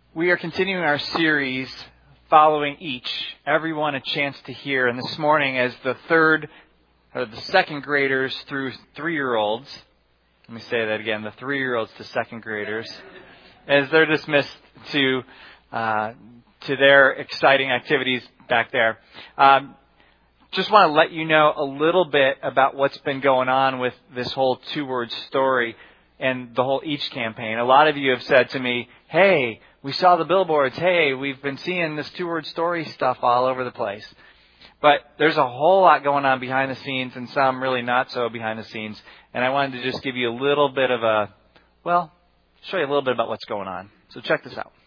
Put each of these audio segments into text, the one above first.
We are continuing our series, Following Each, everyone a chance to hear. And this morning, as the second graders through 3-year-olds, let me say that again, the 3-year-olds to second graders, as they're dismissed to their exciting activities back there. Just want to let you know a little bit about what's been going on with this whole 2-word story and the whole Each campaign. A lot of you have said to me, hey, we saw the billboards. Hey, we've been seeing this 2-word story stuff all over the place. But there's a whole lot going on behind the scenes and some really not so behind the scenes. And I wanted to just give you a little bit of show you a little bit about what's going on. So check this out.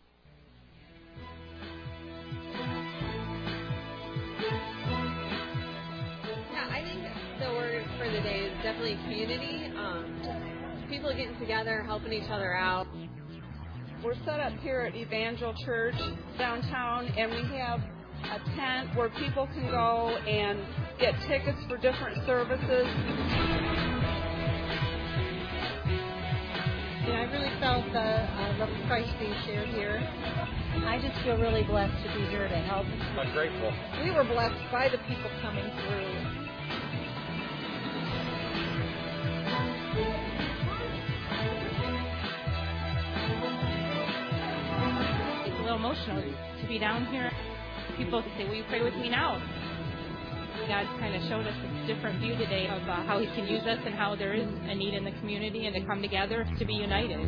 Yeah, I think the word for the day is definitely community. Just people getting together, helping each other out. We're set up here at Evangel Church downtown, and we have a tent where people can go and get tickets for different services. I really felt the love of Christ being shared here. I just feel really blessed to be here to help. I'm grateful. We were blessed by the people coming through. It's a little emotional to be down here. People say, will you pray with me now? God kind of showed us a different view today of how He can use us and how there is a need in the community and to come together to be united.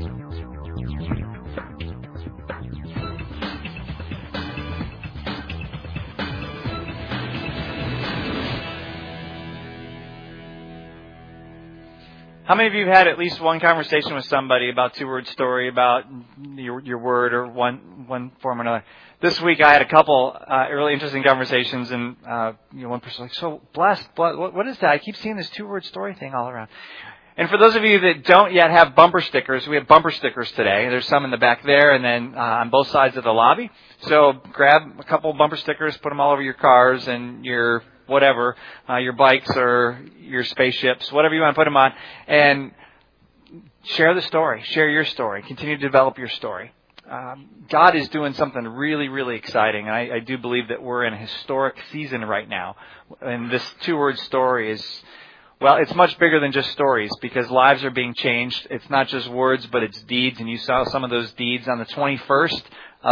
How many of you have had at least one conversation with somebody about 2-word story, about your word or one form or another? This week I had a couple really interesting conversations, and one person was like, so blessed, what is that? I keep seeing this 2-word story thing all around. And for those of you that don't yet have bumper stickers, we have bumper stickers today. There's some in the back there and then on both sides of the lobby. So grab a couple bumper stickers, put them all over your cars and your whatever, your bikes or your spaceships, whatever you want to put them on, and share the story. Share your story. Continue to develop your story. God is doing something really, really exciting. And I do believe that we're in a historic season right now. And this 2-word story is, well, it's much bigger than just stories because lives are being changed. It's not just words, but it's deeds. And you saw some of those deeds on the 21st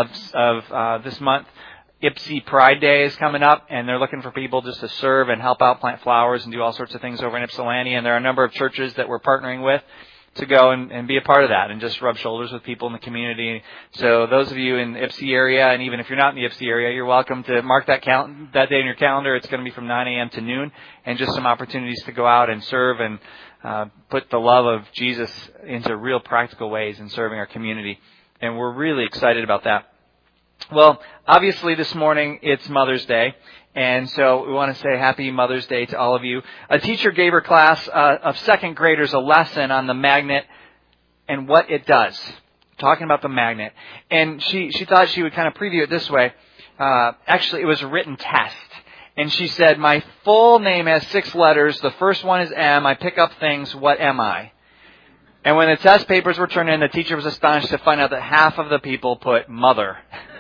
of this month. Ypsi Pride Day is coming up, and they're looking for people just to serve and help out, plant flowers, and do all sorts of things over in Ypsilanti. And there are a number of churches that we're partnering with to go and be a part of that and just rub shoulders with people in the community. So those of you in the Ypsi area, and even if you're not in the Ypsi area, you're welcome to mark that day in your calendar. It's going to be from 9 a.m. to noon, and just some opportunities to go out and serve and put the love of Jesus into real practical ways in serving our community. And we're really excited about that. Well, obviously this morning it's Mother's Day, and so we want to say Happy Mother's Day to all of you. A teacher gave her class of second graders a lesson on the magnet and what it does, talking about the magnet. And she thought she would kind of preview it this way. Actually, it was a written test. And she said, my full name has 6 letters. The first one is M. I pick up things. What am I? And when the test papers were turned in, the teacher was astonished to find out that half of the people put mother.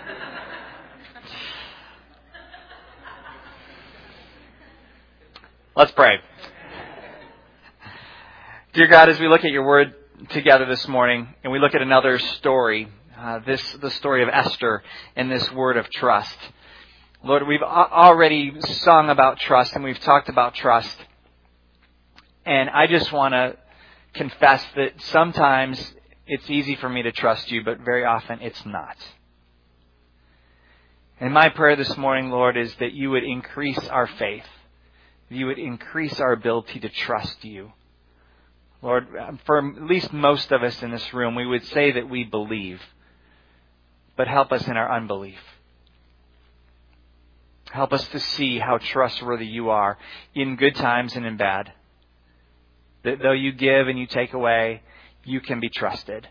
Let's pray. Dear God, as we look at your word together this morning, and we look at another story, the story of Esther and this word of trust. Lord, we've already sung about trust and we've talked about trust. And I just want to confess that sometimes it's easy for me to trust you, but very often it's not. And my prayer this morning, Lord, is that you would increase our faith. You would increase our ability to trust you. Lord, for at least most of us in this room, we would say that we believe, but help us in our unbelief. Help us to see how trustworthy you are in good times and in bad. That though you give and you take away, you can be trusted.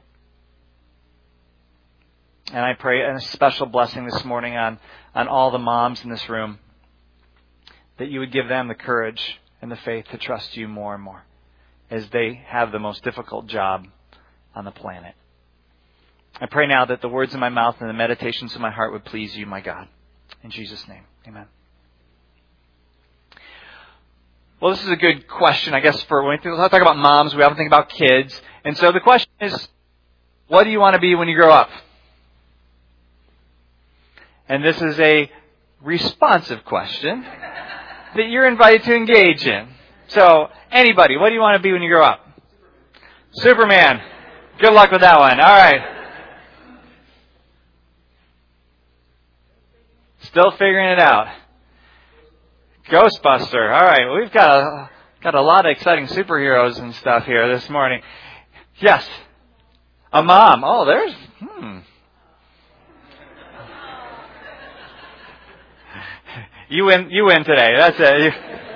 And I pray a special blessing this morning on all the moms in this room, that you would give them the courage and the faith to trust you more and more as they have the most difficult job on the planet. I pray now that the words of my mouth and the meditations of my heart would please you, my God. In Jesus' name, amen. Well, this is a good question, I guess, for when we talk about moms, we often think about kids. And so the question is, what do you want to be when you grow up? And this is a responsive question that you're invited to engage in. So, anybody, what do you want to be when you grow up? Superman. Good luck with that one. All right. Still figuring it out. Ghostbuster. All right. We've got a lot of exciting superheroes and stuff here this morning. Yes. A mom. Oh, there's... You win today. That's it.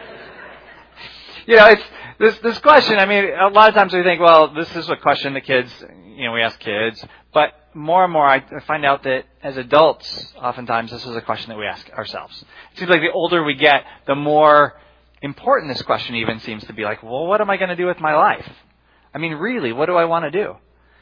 It's this question. I mean, a lot of times we think, well, this is a question that kids, we ask kids. But more and more, I find out that as adults, oftentimes this is a question that we ask ourselves. It seems like the older we get, the more important this question even seems to be. Like, well, what am I going to do with my life? I mean, really, what do I want to do?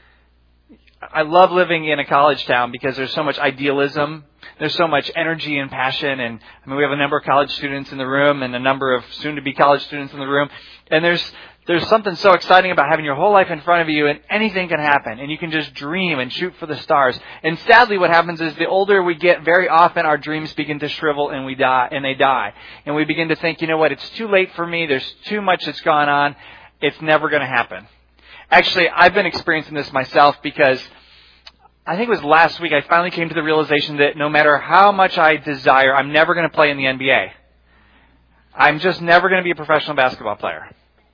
I love living in a college town because there's so much idealism. There's so much energy and passion. And I mean, we have a number of college students in the room and a number of soon-to-be college students in the room. And there's something so exciting about having your whole life in front of you, and anything can happen. And you can just dream and shoot for the stars. And sadly, what happens is the older we get, very often our dreams begin to shrivel and they die. And we begin to think, you know what, it's too late for me. There's too much that's gone on. It's never going to happen. Actually, I've been experiencing this myself because I think it was last week I finally came to the realization that no matter how much I desire, I'm never going to play in the NBA. I'm just never going to be a professional basketball player.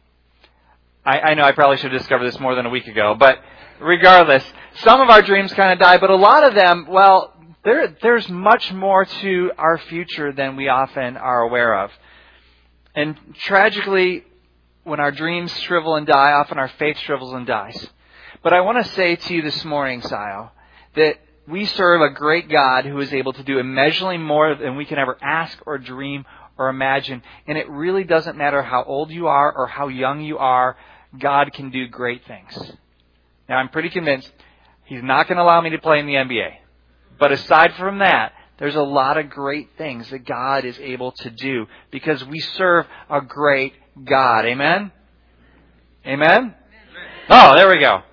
I know I probably should have discovered this more than a week ago, but regardless, some of our dreams kind of die, but a lot of them, well, there's much more to our future than we often are aware of. And tragically, when our dreams shrivel and die, often our faith shrivels and dies. But I want to say to you this morning, Sio, that we serve a great God who is able to do immeasurably more than we can ever ask or dream or imagine. And it really doesn't matter how old you are or how young you are, God can do great things. Now, I'm pretty convinced He's not going to allow me to play in the NBA. But aside from that, there's a lot of great things that God is able to do because we serve a great God. Amen? Amen? Oh, there we go.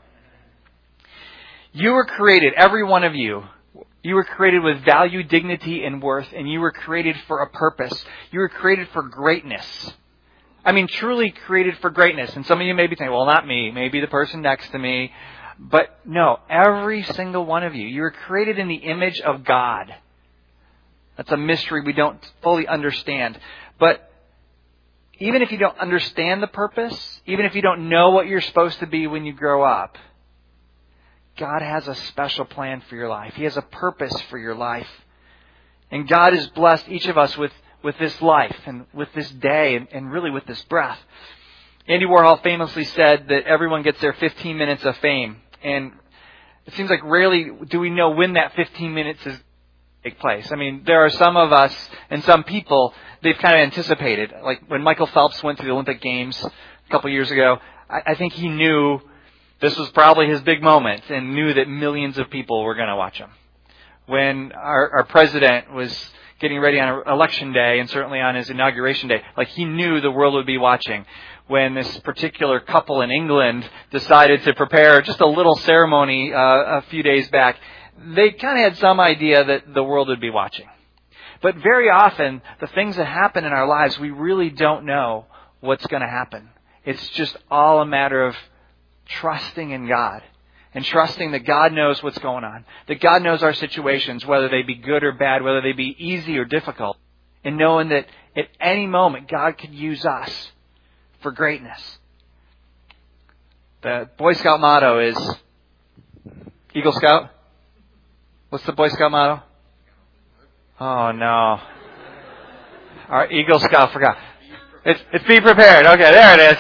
You were created, every one of you. You were created with value, dignity, and worth, and you were created for a purpose. You were created for greatness. I mean, truly created for greatness. And some of you may be thinking, well, not me, maybe the person next to me. But no, every single one of you. You were created in the image of God. That's a mystery we don't fully understand. But even if you don't understand the purpose, even if you don't know what you're supposed to be when you grow up, God has a special plan for your life. He has a purpose for your life. And God has blessed each of us with this life and with this day and really with this breath. Andy Warhol famously said that everyone gets their 15 minutes of fame. And it seems like rarely do we know when that 15 minutes is take place. I mean, there are some of us and some people, they've kind of anticipated. Like when Michael Phelps went to the Olympic Games a couple years ago, I think he knew this was probably his big moment and knew that millions of people were going to watch him. When our president was getting ready on election day and certainly on his inauguration day, like he knew the world would be watching. When this particular couple in England decided to prepare just a little ceremony a few days back, they kind of had some idea that the world would be watching. But very often, the things that happen in our lives, we really don't know what's going to happen. It's just all a matter of trusting in God and trusting that God knows what's going on, that God knows our situations, whether they be good or bad, whether they be easy or difficult, and knowing that at any moment God could use us for greatness. The Boy Scout motto is Eagle Scout. What's the Boy Scout motto? Oh no. Our Eagle Scout forgot. It's be prepared. Okay, there it is.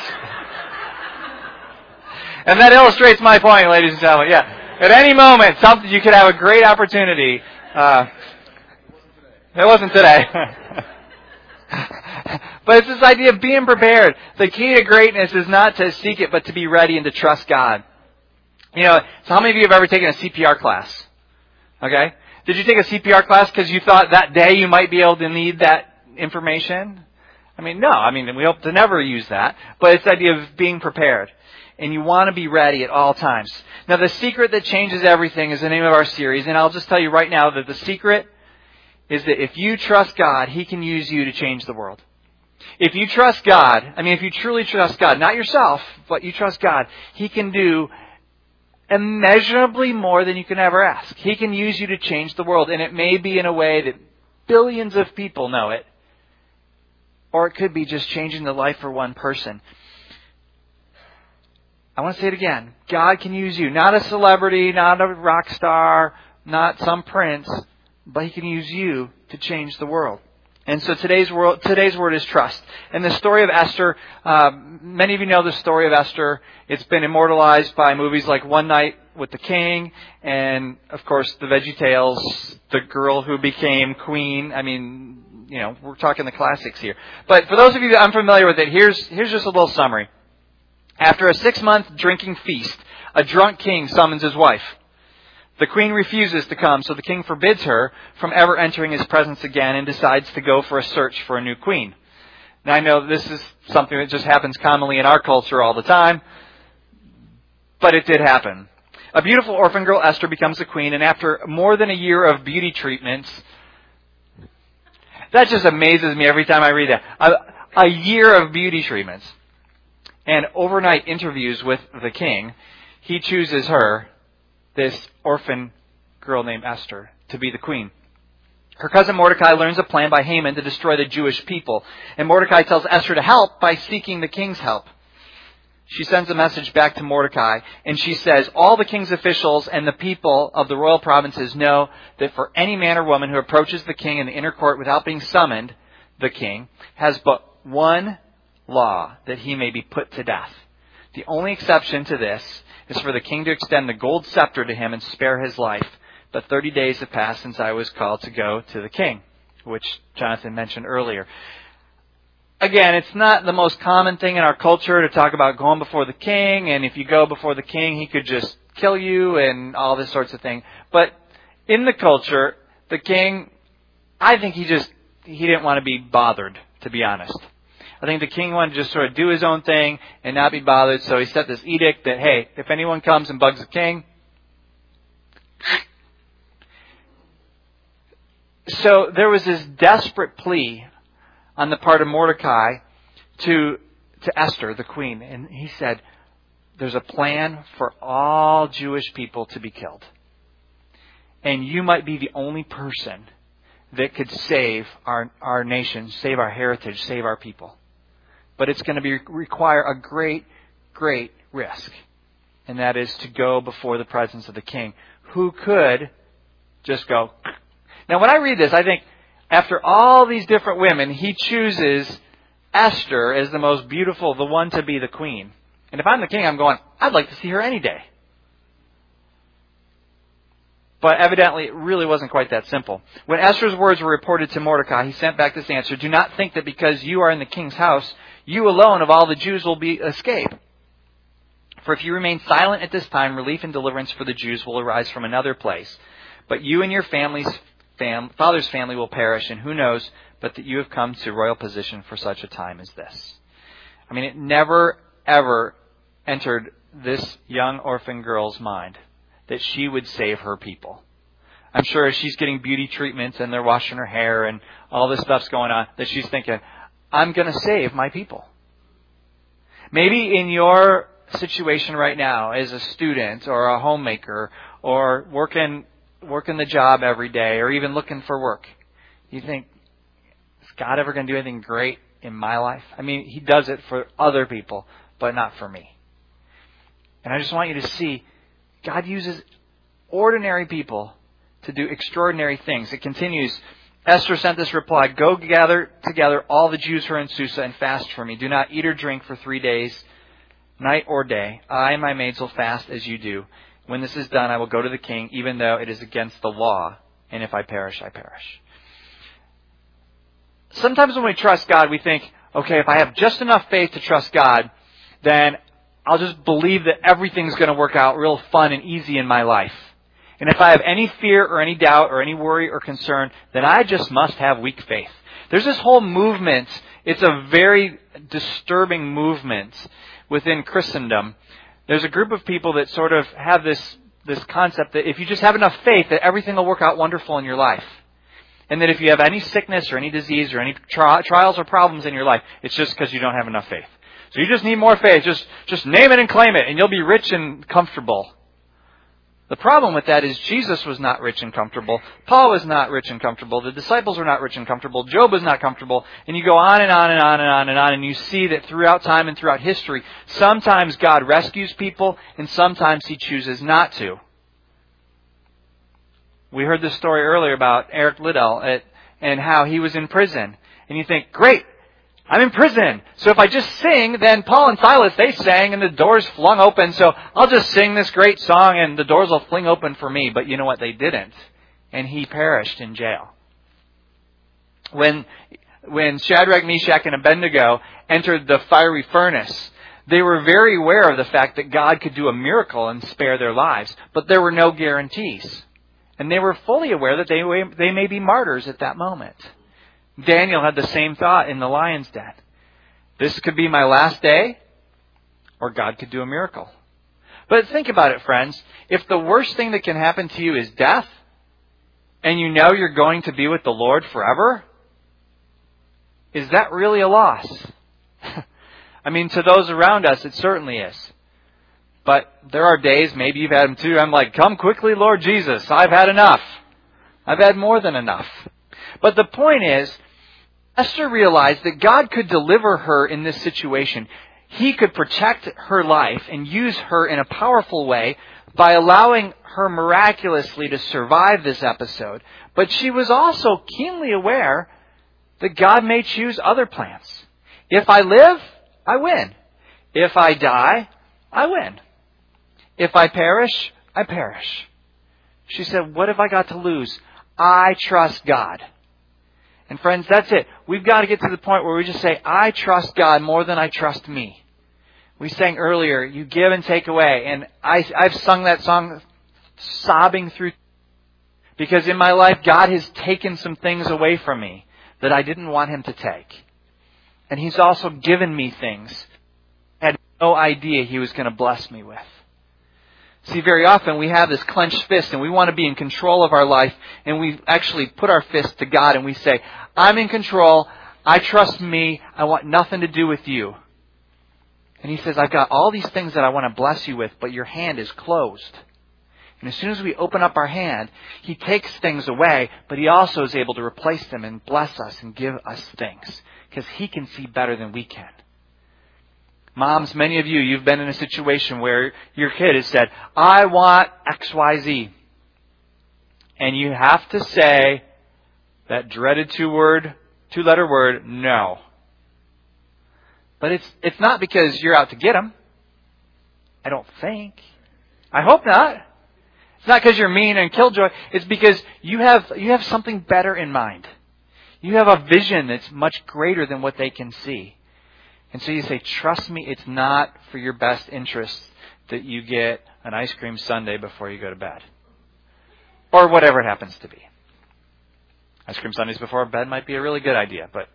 And that illustrates my point, ladies and gentlemen. Yeah. At any moment, you could have a great opportunity. It wasn't today. But it's this idea of being prepared. The key to greatness is not to seek it, but to be ready and to trust God. So how many of you have ever taken a CPR class? Okay? Did you take a CPR class because you thought that day you might be able to need that information? No. We hope to never use that. But it's the idea of being prepared. And you want to be ready at all times. Now, the secret that changes everything is the name of our series. And I'll just tell you right now that the secret is that if you trust God, He can use you to change the world. If you trust God, if you truly trust God, not yourself, but you trust God, He can do immeasurably more than you can ever ask. He can use you to change the world. And it may be in a way that billions of people know it. Or it could be just changing the life for one person. I want to say it again. God can use you. Not a celebrity, not a rock star, not some prince, but He can use you to change the world. And so today's word is trust. And the story of Esther, many of you know the story of Esther. It's been immortalized by movies like One Night with the King and, of course, the VeggieTales, the girl who became queen. We're talking the classics here. But for those of you that are unfamiliar with it, here's just a little summary. After a 6-month drinking feast, a drunk king summons his wife. The queen refuses to come, so the king forbids her from ever entering his presence again and decides to go for a search for a new queen. Now, I know this is something that just happens commonly in our culture all the time, but it did happen. A beautiful orphan girl, Esther, becomes the queen, and after more than a year of beauty treatments, that just amazes me every time I read that. A year of beauty treatments and overnight interviews with the king, he chooses her, this orphan girl named Esther, to be the queen. Her cousin Mordecai learns a plan by Haman to destroy the Jewish people. And Mordecai tells Esther to help by seeking the king's help. She sends a message back to Mordecai, and she says, all the king's officials and the people of the royal provinces know that for any man or woman who approaches the king in the inner court without being summoned, the king has but one law, that he may be put to death. The only exception to this is for the king to extend the gold scepter to him and spare his life. But 30 days have passed since I was called to go to the king, which Jonathan mentioned earlier. Again, it's not the most common thing in our culture to talk about going before the king, and if you go before the king, he could just kill you and all this sorts of thing. But in the culture, the king, I think he didn't want to be bothered, to be honest. I think the king wanted to just sort of do his own thing and not be bothered, so he set this edict that, hey, if anyone comes and bugs the king. So there was this desperate plea on the part of Mordecai to Esther, the queen. And he said, there's a plan for all Jewish people to be killed. And you might be the only person that could save our nation, save our heritage, save our people. But it's going to require a great, great risk. And that is to go before the presence of the king, who could just go. Now, when I read this, I think, after all these different women, he chooses Esther as the most beautiful, the one to be the queen. And if I'm the king, I'm going, I'd like to see her any day. But evidently, it really wasn't quite that simple. When Esther's words were reported to Mordecai, he sent back this answer: do not think that because you are in the king's house, you alone of all the Jews will escape. For if you remain silent at this time, relief and deliverance for the Jews will arise from another place. But you and your father's family will perish, and who knows but that you have come to royal position for such a time as this. It never, ever entered this young orphan girl's mind that she would save her people. I'm sure as she's getting beauty treatments and they're washing her hair and all this stuff's going on, that she's thinking, I'm going to save my people. Maybe in your situation right now as a student or a homemaker or working the job every day or even looking for work, you think, is God ever going to do anything great in my life? He does it for other people, but not for me. And I just want you to see, God uses ordinary people to do extraordinary things. It continues. Esther sent this reply: go gather together all the Jews who are in Susa and fast for me. Do not eat or drink for 3 days, night or day. I and my maids will fast as you do. When this is done, I will go to the king, even though it is against the law. And if I perish, I perish. Sometimes when we trust God, we think, okay, if I have just enough faith to trust God, then I'll just believe that everything's going to work out real fun and easy in my life. And if I have any fear or any doubt or any worry or concern, then I just must have weak faith. There's this whole movement. It's a very disturbing movement within Christendom. There's a group of people that sort of have this concept that if you just have enough faith, that everything will work out wonderful in your life. And that if you have any sickness or any disease or any trials or problems in your life, it's just because you don't have enough faith. So you just need more faith. Just name it and claim it, and you'll be rich and comfortable. The problem with that is Jesus was not rich and comfortable. Paul was not rich and comfortable. The disciples were not rich and comfortable. Job was not comfortable. And you go on and on and on and on and on, and you see that throughout time and throughout history, sometimes God rescues people, and sometimes He chooses not to. We heard this story earlier about Eric Liddell and how he was in prison. And you think, great, I'm in prison. So if I just sing, then Paul and Silas, they sang and the doors flung open. So I'll just sing this great song and the doors will fling open for me. But you know what? They didn't. And he perished in jail. When Shadrach, Meshach, and Abednego entered the fiery furnace, they were very aware of the fact that God could do a miracle and spare their lives. But there were no guarantees. And they were fully aware that they may be martyrs at that moment. Daniel had the same thought in the lion's den. This could be my last day, or God could do a miracle. But think about it, friends. If the worst thing that can happen to you is death, and you know you're going to be with the Lord forever, is that really a loss? I mean, to those around us, it certainly is. But there are days, maybe you've had them too, I'm like, come quickly, Lord Jesus. I've had enough. I've had more than enough. But the point is, Esther realized that God could deliver her in this situation. He could protect her life and use her in a powerful way by allowing her miraculously to survive this episode. But she was also keenly aware that God may choose other plans. If I live, I win. If I die, I win. If I perish, I perish. She said, what have I got to lose? I trust God. And friends, that's it. We've got to get to the point where we just say, I trust God more than I trust me. We sang earlier, you give and take away. And I've sung that song sobbing through. Because in my life, God has taken some things away from me that I didn't want Him to take. And He's also given me things I had no idea He was going to bless me with. See, very often we have this clenched fist and we want to be in control of our life, and we actually put our fist to God and we say, I'm in control, I trust me, I want nothing to do with you. And He says, I've got all these things that I want to bless you with, but your hand is closed. And as soon as we open up our hand, He takes things away, but He also is able to replace them and bless us and give us things, because He can see better than we can. Moms, many of you, you've been in a situation where your kid has said, I want XYZ. And you have to say that dreaded two-letter word, no. But it's not because you're out to get them. I don't think. I hope not. It's not because you're mean and killjoy. It's because you have something better in mind. You have a vision that's much greater than what they can see. And so you say, trust me, it's not for your best interest that you get an ice cream sundae before you go to bed. Or whatever it happens to be. Ice cream sundaes before bed might be a really good idea, but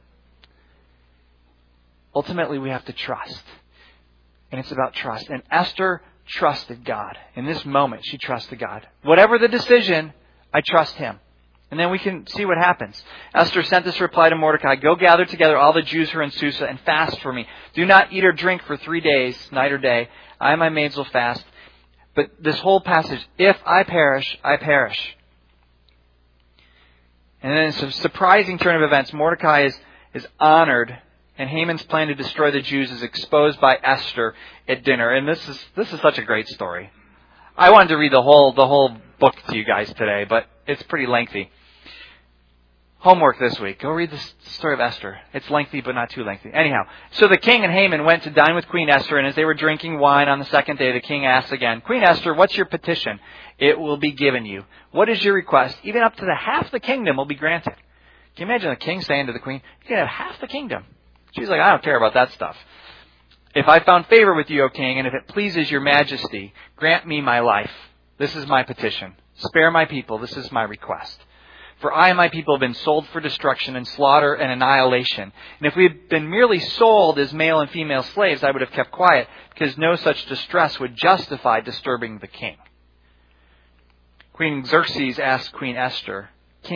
ultimately we have to trust. And it's about trust. And Esther trusted God. In this moment, she trusted God. Whatever the decision, I trust Him. And then we can see what happens. Esther sent this reply to Mordecai, go gather together all the Jews who are in Susa and fast for me. Do not eat or drink for 3 days, night or day. I and my maids will fast. But this whole passage, if I perish, I perish. And then it's a surprising turn of events. Mordecai is honored, and Haman's plan to destroy the Jews is exposed by Esther at dinner. And this is such a great story. I wanted to read the whole book to you guys today, but it's pretty lengthy. Homework this week. Go read the story of Esther. It's lengthy, but not too lengthy. Anyhow, so the king and Haman went to dine with Queen Esther, and as they were drinking wine on the second day, the king asked again, Queen Esther, what's your petition? It will be given you. What is your request? Even up to the half the kingdom will be granted. Can you imagine the king saying to the queen, you can have half the kingdom? She's like, I don't care about that stuff. If I found favor with you, O king, and if it pleases your majesty, grant me my life. This is my petition. Spare my people. This is my request. For I and my people have been sold for destruction and slaughter and annihilation. And if we had been merely sold as male and female slaves, I would have kept quiet, because no such distress would justify disturbing the king. King Xerxes asked Queen Esther,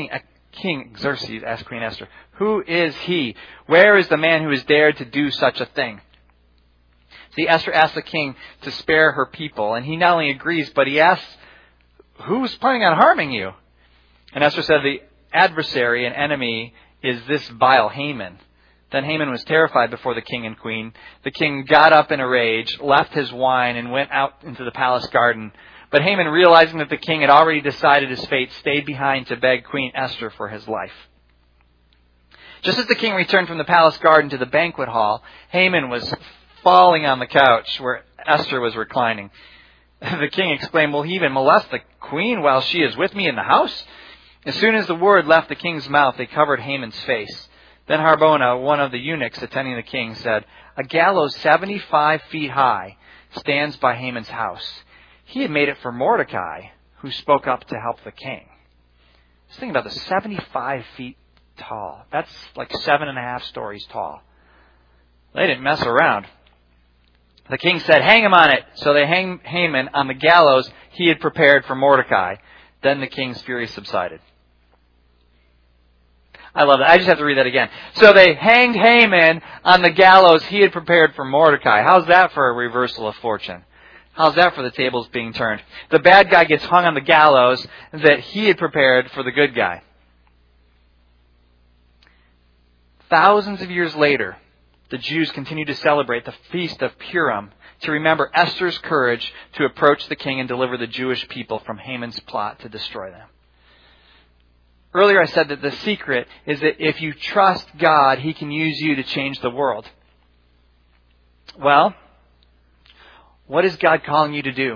who is he? Where is the man who has dared to do such a thing? See, Esther asked the king to spare her people, and he not only agrees, but he asks, who's planning on harming you? And Esther said, the adversary and enemy is this vile Haman. Then Haman was terrified before the king and queen. The king got up in a rage, left his wine, and went out into the palace garden. But Haman, realizing that the king had already decided his fate, stayed behind to beg Queen Esther for his life. Just as the king returned from the palace garden to the banquet hall, Haman was falling on the couch where Esther was reclining. The king exclaimed, will he even molest the queen while she is with me in the house? As soon as the word left the king's mouth, they covered Haman's face. Then Harbona, one of the eunuchs attending the king, said, a gallows 75 feet high stands by Haman's house. He had made it for Mordecai, who spoke up to help the king. Just think about this, 75 feet tall. That's like 7.5 stories tall. They didn't mess around. The king said, hang him on it. So they hanged Haman on the gallows he had prepared for Mordecai. Then the king's fury subsided. I love that. I just have to read that again. So they hanged Haman on the gallows he had prepared for Mordecai. How's that for a reversal of fortune? How's that for the tables being turned? The bad guy gets hung on the gallows that he had prepared for the good guy. Thousands of years later, the Jews continue to celebrate the Feast of Purim to remember Esther's courage to approach the king and deliver the Jewish people from Haman's plot to destroy them. Earlier I said that the secret is that if you trust God, He can use you to change the world. Well, what is God calling you to do?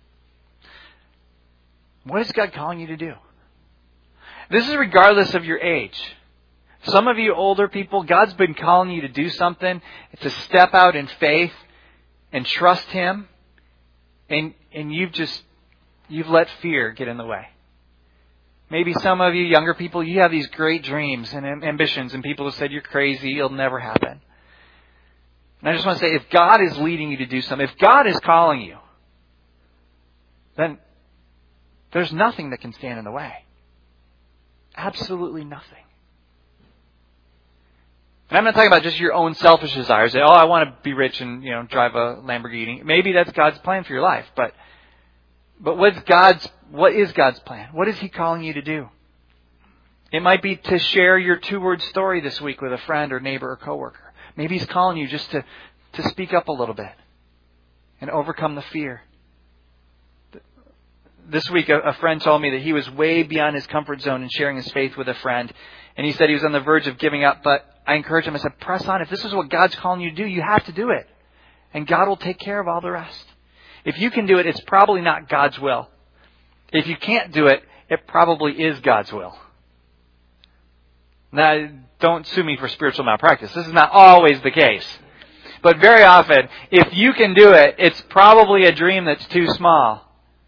What is God calling you to do? This is regardless of your age. Some of you older people, God's been calling you to do something, to step out in faith and trust Him, and you've let fear get in the way. Maybe some of you younger people, you have these great dreams and ambitions, and people have said, you're crazy, it'll never happen. And I just want to say, if God is leading you to do something, if God is calling you, then there's nothing that can stand in the way. Absolutely nothing. And I'm not talking about just your own selfish desires. That, I want to be rich and, drive a Lamborghini. Maybe that's God's plan for your life. But what is God's plan? What is He calling you to do? It might be to share your 2-word story this week with a friend or neighbor or coworker. Maybe He's calling you just to speak up a little bit and overcome the fear. This week, a friend told me that he was way beyond his comfort zone in sharing his faith with a friend. And he said he was on the verge of giving up, but I encouraged him. I said, press on. If this is what God's calling you to do, you have to do it. And God will take care of all the rest. If you can do it, it's probably not God's will. If you can't do it, it probably is God's will. Now, don't sue me for spiritual malpractice. This is not always the case. But very often, if you can do it, it's probably a dream that's too small.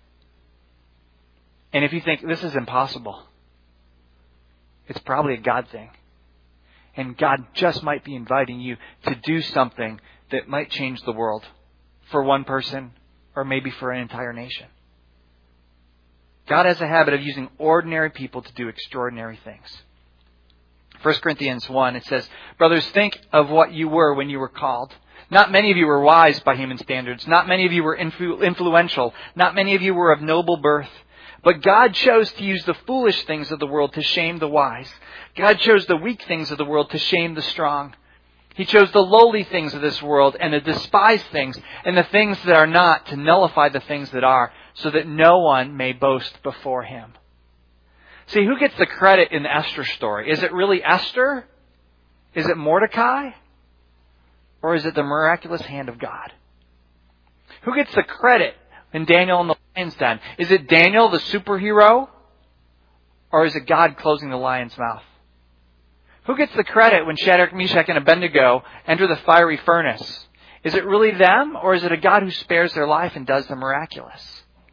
And if you think, this is impossible, it's probably a God thing. And God just might be inviting you to do something that might change the world for one person or maybe for an entire nation. God has a habit of using ordinary people to do extraordinary things. 1 Corinthians 1, it says, brothers, think of what you were when you were called. Not many of you were wise by human standards. Not many of you were influential. Not many of you were of noble birth. But God chose to use the foolish things of the world to shame the wise. God chose the weak things of the world to shame the strong. He chose the lowly things of this world and the despised things and the things that are not to nullify the things that are, so that no one may boast before Him. See, who gets the credit in the Esther story? Is it really Esther? Is it Mordecai? Or is it the miraculous hand of God? Who gets the credit in Daniel in the lion's den? Is it Daniel, the superhero? Or is it God closing the lion's mouth? Who gets the credit when Shadrach, Meshach, and Abednego enter the fiery furnace? Is it really them, or is it a God who spares their life and does the miraculous?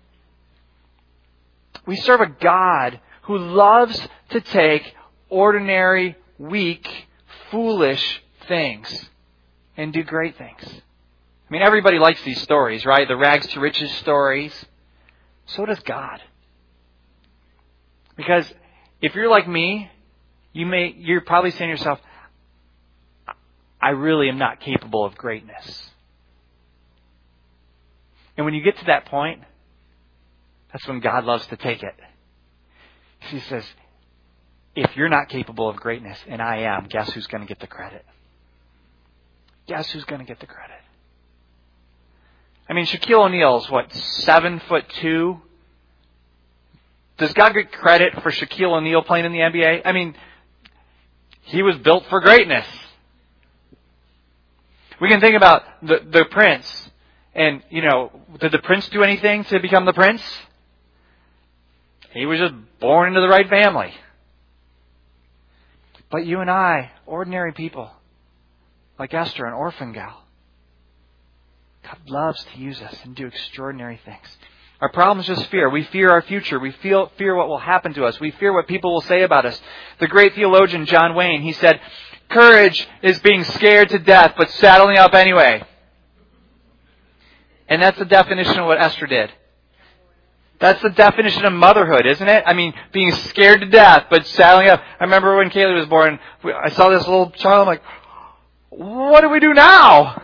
We serve a God who loves to take ordinary, weak, foolish things and do great things. I mean, everybody likes these stories, right? The rags to riches stories. So does God. Because if you're like me, you're probably saying to yourself, I really am not capable of greatness. And when you get to that point, that's when God loves to take it. He says, if you're not capable of greatness, and I am, guess who's going to get the credit? Guess who's going to get the credit? I mean, Shaquille O'Neal's, 7'2"? Does God get credit for Shaquille O'Neal playing in the NBA? I mean, he was built for greatness. We can think about the prince. And, did the prince do anything to become the prince? He was just born into the right family. But you and I, ordinary people, like Esther, an orphan gal, God loves to use us and do extraordinary things. Our problem is just fear. We fear our future. We fear what will happen to us. We fear what people will say about us. The great theologian John Wayne, he said, courage is being scared to death, but saddling up anyway. And that's the definition of what Esther did. That's the definition of motherhood, isn't it? I mean, being scared to death, but saddling up. I remember when Kaylee was born, I saw this little child, I'm like, what do we do now?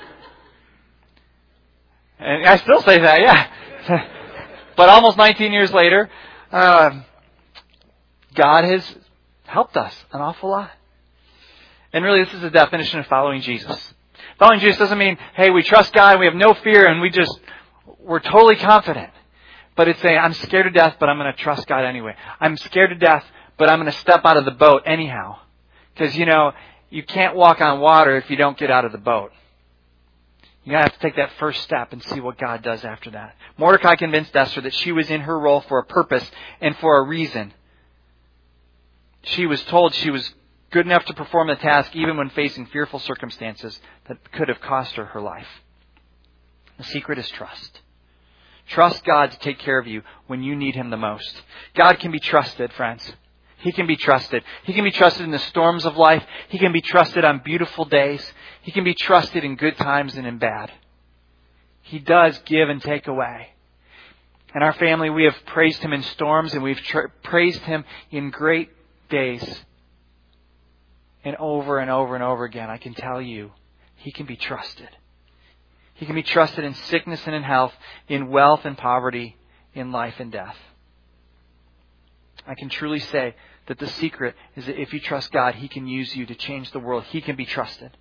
And I still say that, yeah. But almost 19 years later, God has helped us an awful lot. And really, this is the definition of following Jesus. Following Jesus doesn't mean, hey, we trust God, we have no fear, and we're totally confident. But it's saying, I'm scared to death, but I'm going to trust God anyway. I'm scared to death, but I'm going to step out of the boat anyhow. Because, you can't walk on water if you don't get out of the boat. You have to take that first step and see what God does after that. Mordecai convinced Esther that she was in her role for a purpose and for a reason. She was told she was good enough to perform the task even when facing fearful circumstances that could have cost her her life. The secret is trust. Trust God to take care of you when you need Him the most. God can be trusted, friends. He can be trusted. He can be trusted in the storms of life. He can be trusted on beautiful days. He can be trusted in good times and in bad. He does give and take away. In our family, we have praised Him in storms and we've praised Him in great days. And over and over and over again, I can tell you, He can be trusted. He can be trusted in sickness and in health, in wealth and poverty, in life and death. I can truly say that the secret is that if you trust God, He can use you to change the world. He can be trusted.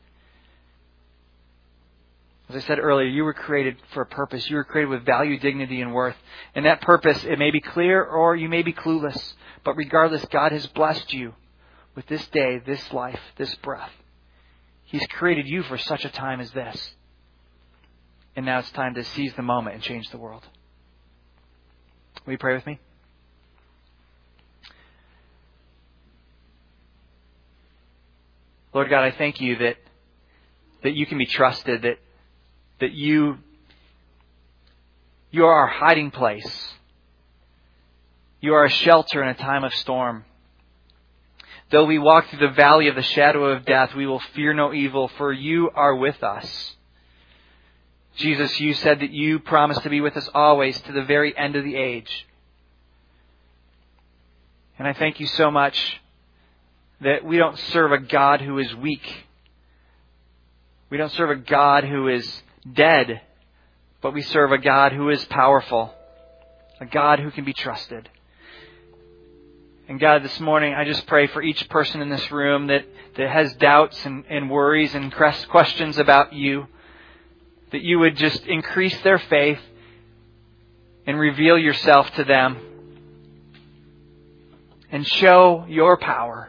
As I said earlier, you were created for a purpose. You were created with value, dignity, and worth. And that purpose, it may be clear or you may be clueless. But regardless, God has blessed you with this day, this life, this breath. He's created you for such a time as this. And now it's time to seize the moment and change the world. Will you pray with me? Lord God, I thank you that you can be trusted, that you are our hiding place. You are a shelter in a time of storm. Though we walk through the valley of the shadow of death, we will fear no evil, for you are with us. Jesus, you said that you promised to be with us always to the very end of the age. And I thank you so much that we don't serve a God who is weak. We don't serve a God who is dead, but we serve a God who is powerful, a God who can be trusted. And God, this morning, I just pray for each person in this room that has doubts and worries and questions about you, that you would just increase their faith and reveal yourself to them and show your power.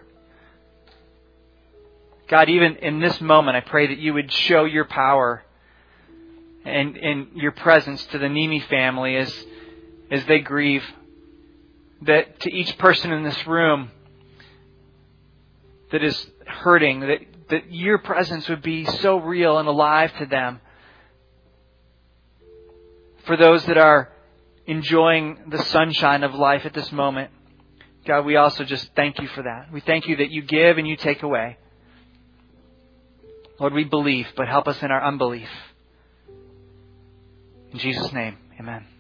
God, even in this moment, I pray that you would show your power and your presence to the Nemi family as they grieve. That to each person in this room that is hurting, that that your presence would be so real and alive to them. For those that are enjoying the sunshine of life at this moment, God, we also just thank you for that. We thank you that you give and you take away. Lord, we believe, but help us in our unbelief. In Jesus' name, amen.